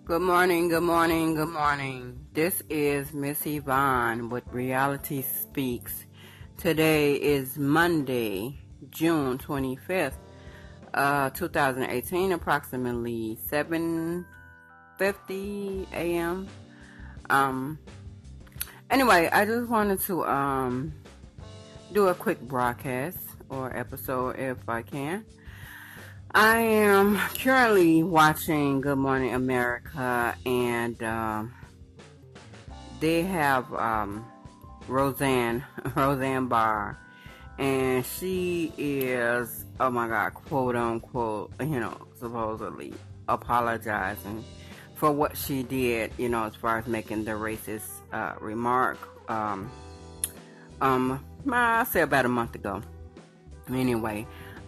Good morning, good morning, good morning. This is Miss Yvonne with Reality Speaks. Today is Monday, June 25th, 2018, approximately 7:50 a.m. Anyway, I just wanted to do a quick broadcast or episode if I can. I am currently watching Good Morning America, and they have Roseanne Barr, and she is, oh my God, quote unquote, supposedly apologizing for what she did, as far as making the racist remark. I say about a month ago. Anyway,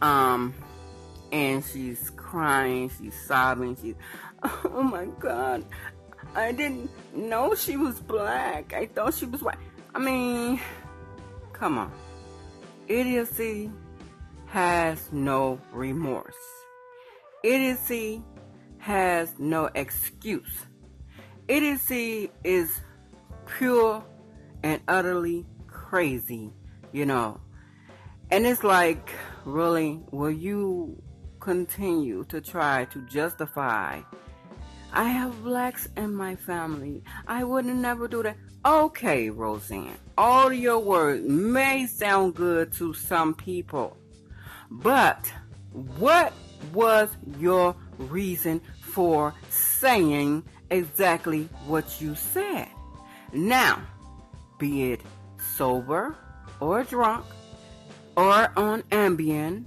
and she's crying, she's sobbing, oh my God, I didn't know she was black. I thought she was white. I mean, come on. Idiocy has no remorse. Idiocy has no excuse. Idiocy is pure and utterly crazy, And it's like, really, will you continue to try to justify, I have blacks in my family, I would never do that? Okay, Roseanne, all your words may sound good to some people, but what was your reason for saying exactly what you said? Now, be it sober or drunk or on Ambien,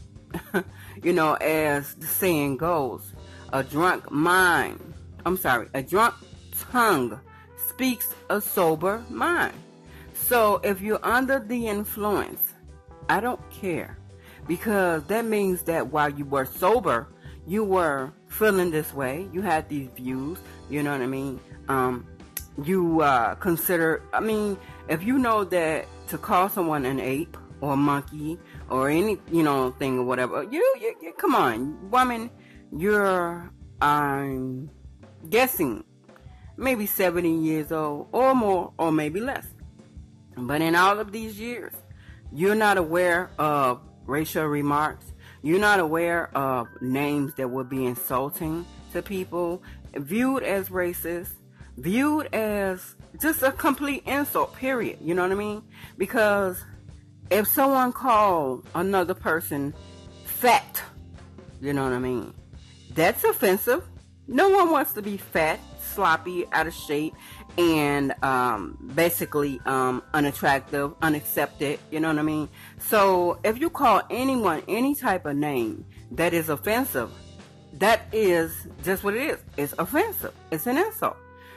as the saying goes, a drunk tongue speaks a sober mind. So if you're under the influence, I don't care, because that means that while you were sober, you were feeling this way, you had these views, you know what I mean? If you know that to call someone an ape or a monkey or any, thing or whatever, you come on, woman, you're, I'm guessing, maybe 70 years old or more, or maybe less. But in all of these years, you're not aware of racial remarks. You're not aware of names that would be insulting to people, viewed as racist, viewed as just a complete insult, period. You know what I mean? Because if someone called another person fat, you know what I mean, that's offensive. No one wants to be fat, sloppy, out of shape, and basically unattractive, unaccepted, you know what I mean? So if you call anyone any type of name that is offensive, that is just what it is. It's offensive. It's an insult,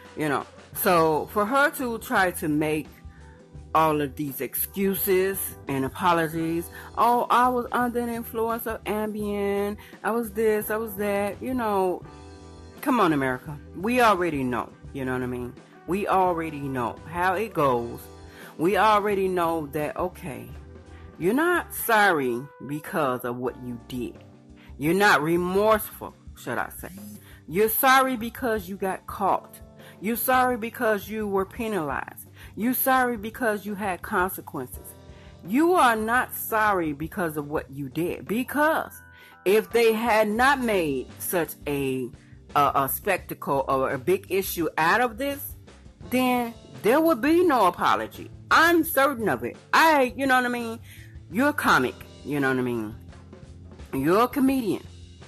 So for her to try to make all of these excuses and apologies, oh, I was under the influence of Ambien, I was this, I was that, come on, America. We already know, you know what I mean? We already know how it goes. We already know that, okay, you're not sorry because of what you did. You're not remorseful, should I say. You're sorry because you got caught. You're sorry because you were penalized. You're sorry because you had consequences. You are not sorry because of what you did. Because if they had not made such a spectacle or a big issue out of this, then there would be no apology. I'm certain of it. You know what I mean? You're a comic. You know what I mean? You're a comedian.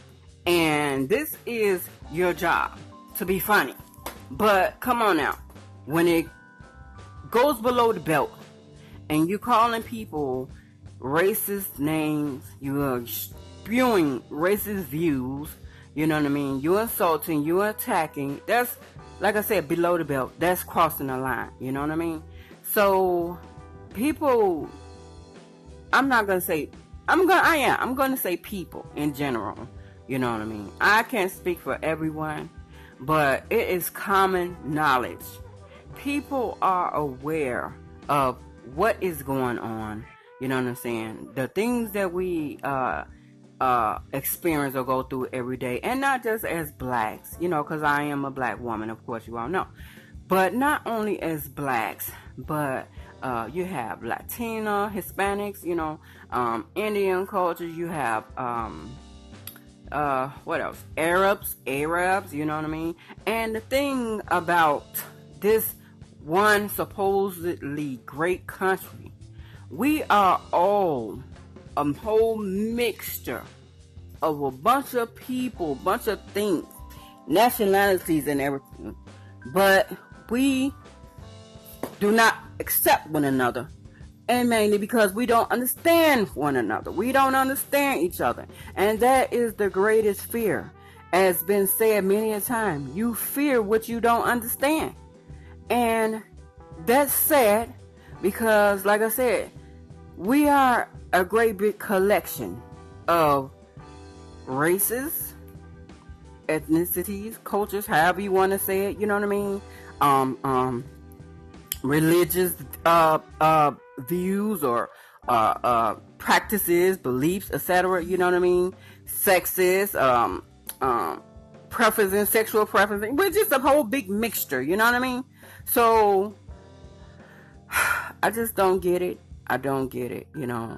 And this is your job, to be funny. But come on now, when it goes below the belt and you're calling people racist names, you're spewing racist views, you know what I mean, you're insulting, you're attacking, that's, like I said, below the belt, that's crossing the line, you know what I mean? So people, I'm going to say people in general, you know what I mean? I can't speak for everyone, but it is common knowledge. People are aware of what is going on, you know what I'm saying? The things that we experience or go through every day, and not just as blacks, because I am a black woman, of course, you all know. But not only as blacks, but you have Latina, Hispanics, Indian cultures. You have what else? Arabs, you know what I mean? And the thing about this one supposedly great country, we are all a whole mixture of a bunch of people, bunch of things, nationalities and everything. But we do not accept one another. And mainly because we don't understand one another. We don't understand each other. And that is the greatest fear. As been said many a time, you fear what you don't understand. And that's sad because, like I said, we are a great big collection of races, ethnicities, cultures, however you want to say it, you know what I mean? Religious views or practices, beliefs, etc. You know what I mean? Sexes, preferences, sexual preferences. We're just a whole big mixture. You know what I mean? So I just don't get it. I don't get it.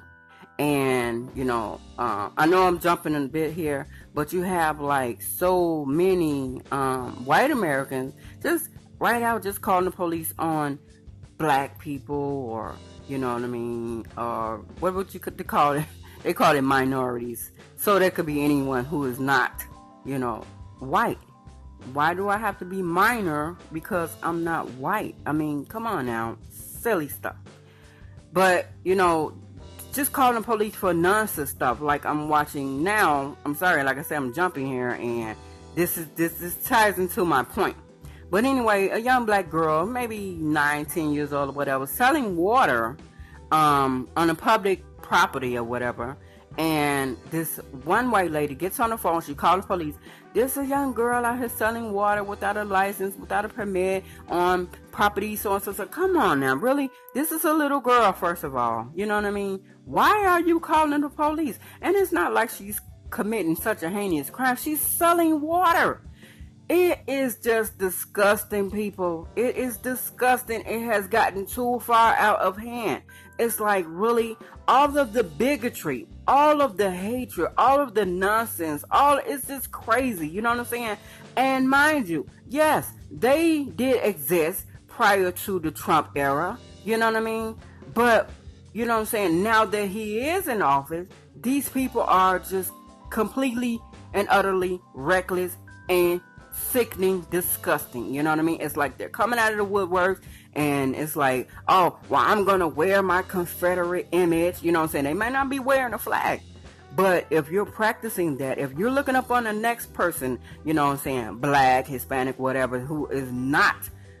And I know I'm jumping a bit here, but you have like so many white Americans just right out just calling the police on black people, or you know what I mean, or what would you could call it? They call it minorities. So there could be anyone who is not, white. Why do I have to be minor because I'm not white? I mean, come on now, silly stuff. But just calling the police for nonsense stuff like I'm watching now. I'm sorry, like I said, I'm jumping here, and this ties into my point. But anyway, a young black girl, maybe 9-10 years old or whatever, selling water on a public property or whatever. And this one white lady gets on the phone. She calls the police. There's a young girl out here selling water without a license, without a permit on property, so and so. So come on now, really? This is a little girl, first of all. You know what I mean? Why are you calling the police? And it's not like she's committing such a heinous crime. She's selling water. It is just disgusting, people. It is disgusting. It has gotten too far out of hand. It's like, really, all of the bigotry, all of the hatred, all of the nonsense, it's just crazy. You know what I'm saying? And mind you, yes, they did exist prior to the Trump era. You know what I mean? But, you know what I'm saying? Now that he is in office, these people are just completely and utterly reckless and sickening, disgusting. You know what I mean? It's like they're coming out of the woodworks, and it's like, oh, well, I'm gonna wear my Confederate image. You know what I'm saying? They might not be wearing a flag, but if you're practicing that, if you're looking up on the next person, you know what I'm saying, black, Hispanic, whatever, who is not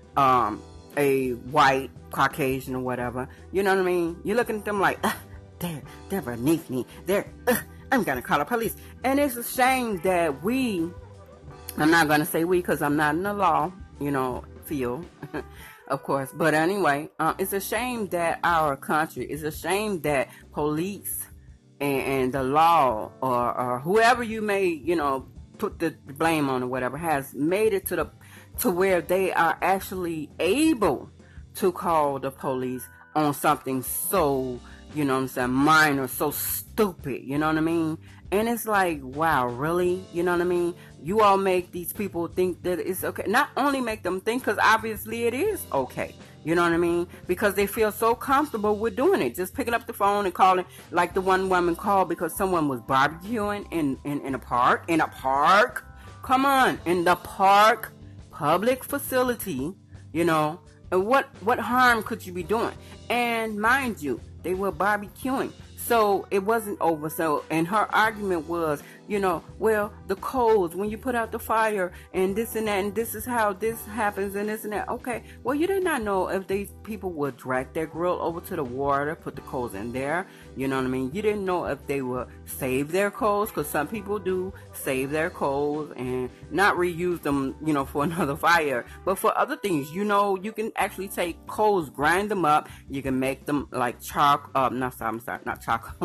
a white, Caucasian, or whatever, you know what I mean? You're looking at them like, they're beneath me. I'm gonna call the police. And it's a shame that I'm not going to say we because I'm not in the law, field, of course. But anyway, it's a shame that our country, it's a shame that police and the law or whoever you may, put the blame on or whatever, has made it to where they are actually able to call the police on something so, minor, so stupid, you know what I mean? And it's like, wow, really? You know what I mean? You all make these people think that it's okay. Not only make them think, because obviously it is okay. You know what I mean? Because they feel so comfortable with doing it. Just picking up the phone and calling, like the one woman called because someone was barbecuing in a park. In a park? Come on. In the park, public facility, And what harm could you be doing? And mind you, they were barbecuing. So it wasn't over. So, and her argument was, well, the codes, when you put out the fire and this and that, and this is how this happens and this and that. Okay, well, you did not know if these people would drag their grill over to the water, put the coals in there. You know what I mean? You didn't know if they would save their coals, because some people do save their coals and not reuse them, for another fire. But for other things, you can actually take coals, grind them up. You can make them like not charcoal.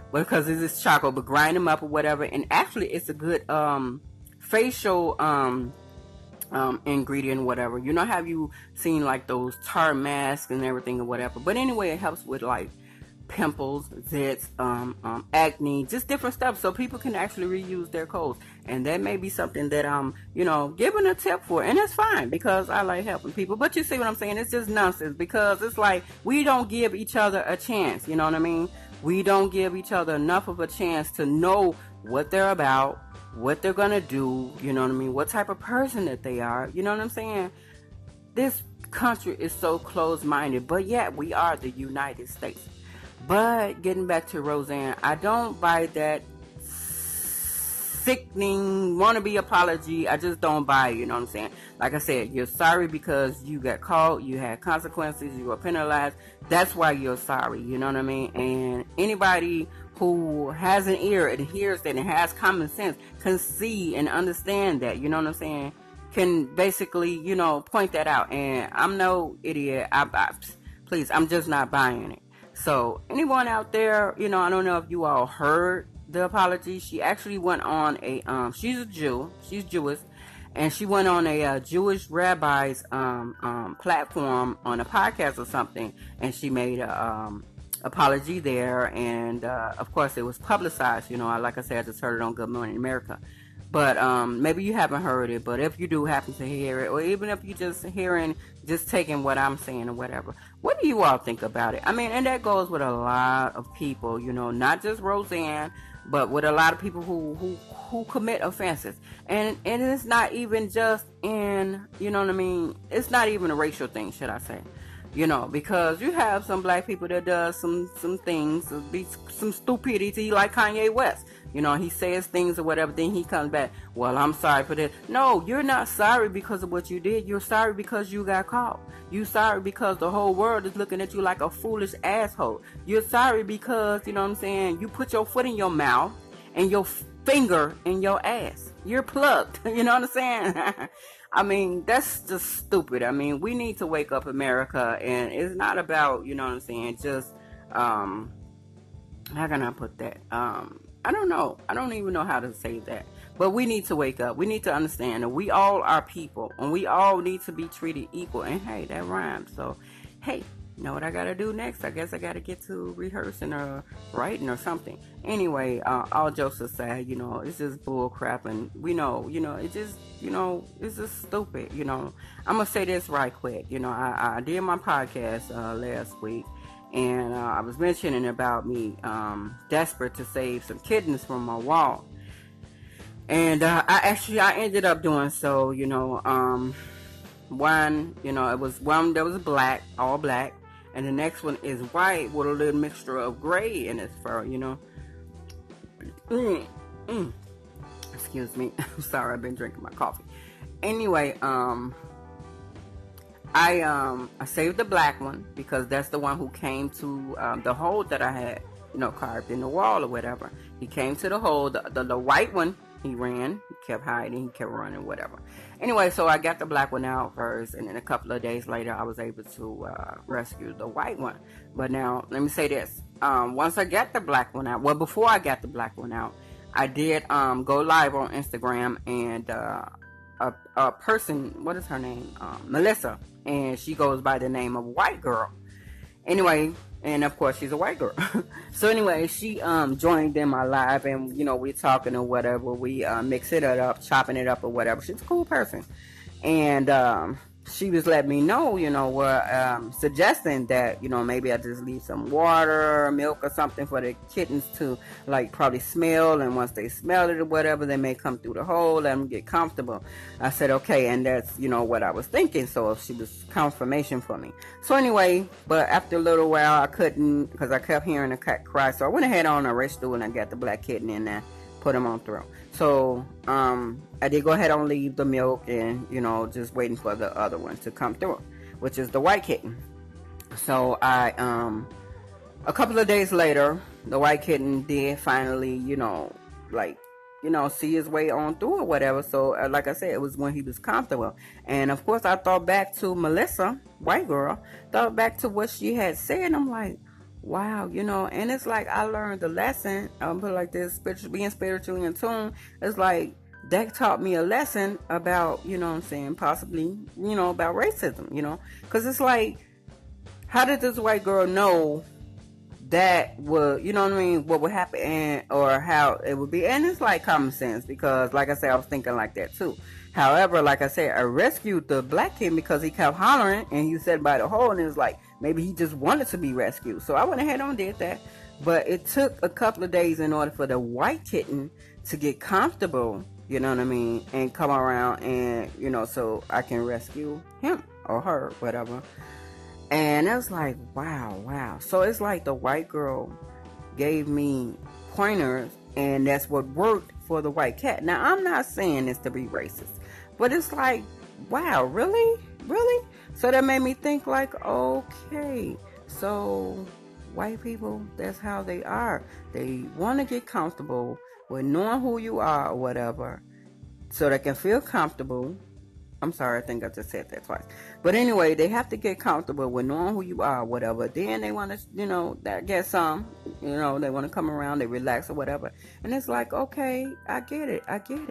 because it's just charcoal, but grind them up or whatever. And actually, it's a good facial ingredient, whatever. You know, have you seen like those tar masks and everything or whatever? But anyway, it helps with like pimples, zits, acne, just different stuff, so people can actually reuse their clothes. And that may be something that I'm, giving a tip for, and that's fine because I like helping people. But you see what I'm saying? It's just nonsense because it's like we don't give each other a chance. You know what I mean? We don't give each other enough of a chance to know what they're about, what they're gonna do. You know what I mean? What type of person that they are. You know what I'm saying? This country is so closed-minded, but yet we are the United States. But getting back to Roseanne, I don't buy that sickening wannabe apology. I just don't buy it, you know what I'm saying? Like I said, you're sorry because you got caught, you had consequences, you were penalized. That's why you're sorry, you know what I mean? And anybody who has an ear and hears that and has common sense can see and understand that, you know what I'm saying? Can basically, point that out. And I'm no idiot. Please, I'm just not buying it. So anyone out there, I don't know if you all heard the apology. She actually went on she's a Jew, she's Jewish, and she went on a Jewish rabbi's platform on a podcast or something, and she made a apology there, and of course it was publicized. Like I said, I just heard it on Good Morning America. But maybe you haven't heard it, but if you do happen to hear it, or even if you just taking what I'm saying or whatever, what do you all think about it? I mean, and that goes with a lot of people, not just Roseanne, but with a lot of people who commit offenses. And it's not even just in, it's not even a racial thing, should I say. Because you have some black people that does some things, some stupidity like Kanye West. He says things or whatever, then he comes back, well, I'm sorry for this. No, you're not sorry because of what you did. You're sorry because you got caught. You're sorry because the whole world is looking at you like a foolish asshole. You're sorry because, you put your foot in your mouth and your finger in your ass. You're plugged. You know what I'm saying? I mean, that's just stupid. I mean, we need to wake up, America, and it's not about, just, how can I put that? I don't know. I don't even know how to say that. But we need to wake up. We need to understand that we all are people, and we all need to be treated equal. And hey, that rhymes. So, hey, you know what I gotta do next? I guess I gotta get to rehearsing or writing or something. Anyway, all jokes aside, it's just bull crap, and we know, it just, it's just stupid. I'm gonna say this right quick. I did my podcast last week. And I was mentioning about me desperate to save some kittens from my wall. And I ended up doing so, one, it was one that was black, all black. And the next one is white with a little mixture of gray in its fur, Excuse me. I'm sorry, I've been drinking my coffee. Anyway, I saved the black one because that's the one who came to the hole that I had, carved in the wall or whatever. He came to the hole. The white one, he ran. He kept hiding. He kept running, whatever. Anyway, so I got the black one out first, and then a couple of days later, I was able to rescue the white one. But now, let me say this. Once I got the black one out, well, before I got the black one out, I did go live on Instagram, and a person, what is her name? Melissa. And she goes by the name of White Girl. Anyway, and of course she's a white girl. So anyway, she joined in my live, and we're talking or whatever. We mixing it up, chopping it up or whatever. She's a cool person. And she was letting me know, suggesting that, maybe I just leave some water, milk or something for the kittens to, like, probably smell. And once they smell it or whatever, they may come through the hole, let them get comfortable. I said, okay, and that's, what I was thinking. So she was confirmation for me. So anyway, but after a little while, I couldn't, because I kept hearing the cat cry. So I went ahead on a rescue, and I got the black kitten in there, put him on through. So, I did go ahead and leave the milk and, just waiting for the other one to come through, which is the white kitten. So a couple of days later, the white kitten did finally, see his way on through or whatever. So, like I said, it was when he was comfortable. And of course, I thought back to Melissa, White Girl, thought back to what she had said. And I'm like, wow, and it's like I learned the lesson. I'll put it like this: being spiritually in tune. It's like that taught me a lesson about, what I'm saying, possibly, about racism. Because it's like, how did this white girl know that would, what I mean, what would happen, or how it would be? And it's like common sense, because like I said, I was thinking like that too. However, like I said, I rescued the black kid because he kept hollering and he said by the hole, and it was like maybe he just wanted to be rescued. So I went ahead and did that. But it took a couple of days in order for the white kitten to get comfortable, you know what I mean, and come around, and so I can rescue him or her, whatever. And it was like, wow. So it's like the white girl gave me pointers, and that's what worked for the white cat. Now, I'm not saying this to be racist, but it's like, wow, really? Really? So that made me think like, okay, so white people, that's how they are. They want to get comfortable with knowing who you are or whatever, so they can feel comfortable. I'm sorry, I think I just said that twice. But anyway, they have to get comfortable with knowing who you are, whatever. Then they want to, get some, they want to come around, they relax or whatever. And it's like, okay, I get it.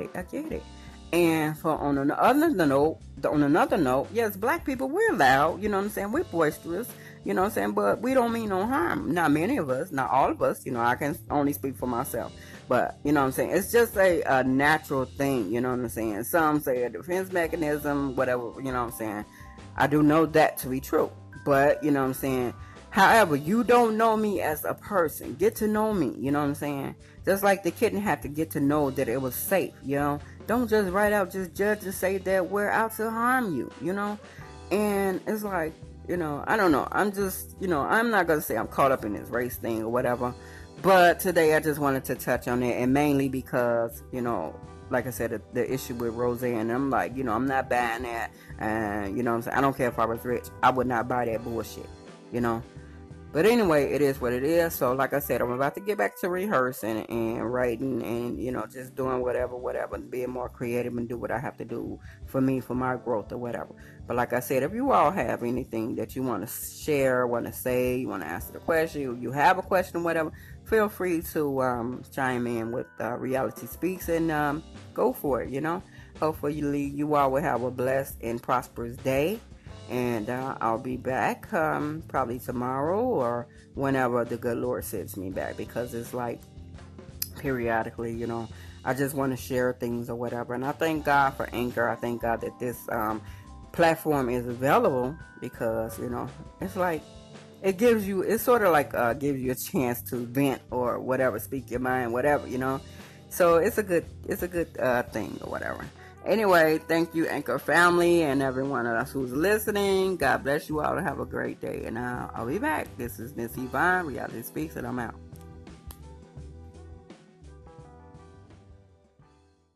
And on another note, yes, black people, we're loud, you know what I'm saying? We're boisterous, you know what I'm saying? But we don't mean no harm. Not many of us, not all of us, I can only speak for myself. But, you know what I'm saying? It's just a natural thing, you know what I'm saying? Some say a defense mechanism, whatever, you know what I'm saying? I do know that to be true. But, you know what I'm saying? However, you don't know me as a person. Get to know me, you know what I'm saying? Just like the kitten had to get to know that it was safe, Don't just right out just judge and say that we're out to harm you, And it's like, I don't know. I'm just, I'm not going to say I'm caught up in this race thing or whatever. But today I just wanted to touch on it, and mainly because, like I said, the issue with Roseanne, I'm like, I'm not buying that. And, what I'm saying? I don't care if I was rich. I would not buy that bullshit, But anyway, it is what it is. So like I said, I'm about to get back to rehearsing and writing and, just doing whatever, and being more creative and do what I have to do for me, for my growth or whatever. But like I said, if you all have anything that you want to share, want to say, you want to answer the question, you have a question, whatever, feel free to chime in with Reality Speaks and go for it, Hopefully you all will have a blessed and prosperous day. And I'll be back probably tomorrow or whenever the good Lord sends me back, because it's like periodically, I just want to share things or whatever. And I thank God for Anchor. I thank God that this platform is available, because, it's like it's sort of like gives you a chance to vent or whatever, speak your mind, whatever, So it's a good thing or whatever. Anyway, thank you, Anchor family, and everyone else who's listening. God bless you all and have a great day. And I'll be back. This is Miss Yvonne, Reality Speaks, and I'm out.